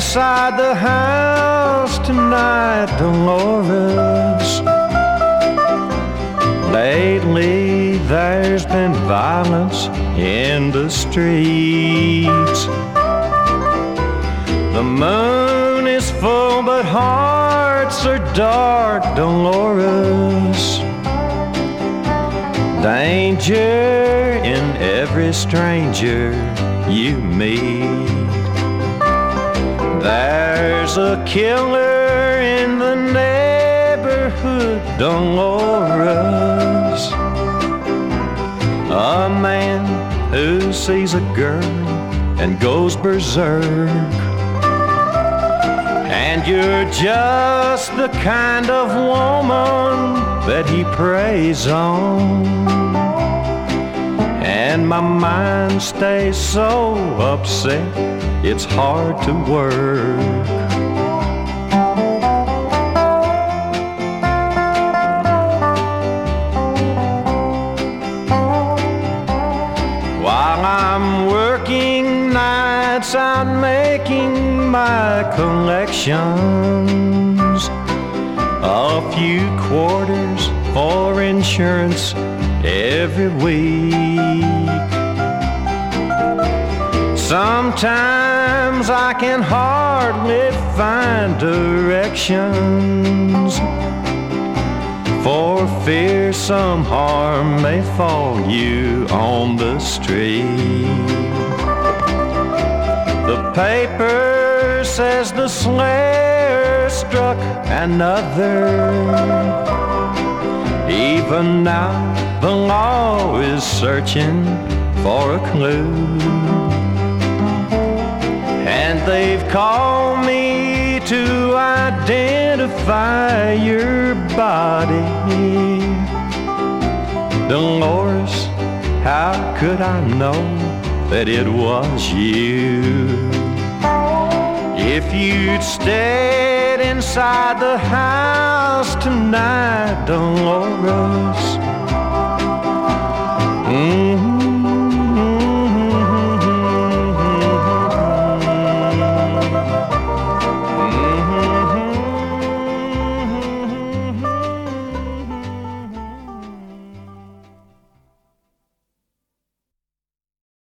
inside the house tonight, Dolores. Lately there's been violence in the streets. The moon is full but hearts are dark, Dolores. Danger in every stranger you meet. There's a killer in the neighborhood, Dolores. A man who sees a girl and goes berserk. And you're just the kind of woman that he preys on. And my mind stays so upset, it's hard to work. While I'm working nights out making my collections, a few quarters for insurance every week. Sometimes I can hardly find directions, for fear some harm may fall you on the street. The paper says the slayer struck another. Even now the law is searching for a clue. And they've called me to identify your body. Dolores, how could I know that it was you? If you'd stayed inside the house tonight, Dolores,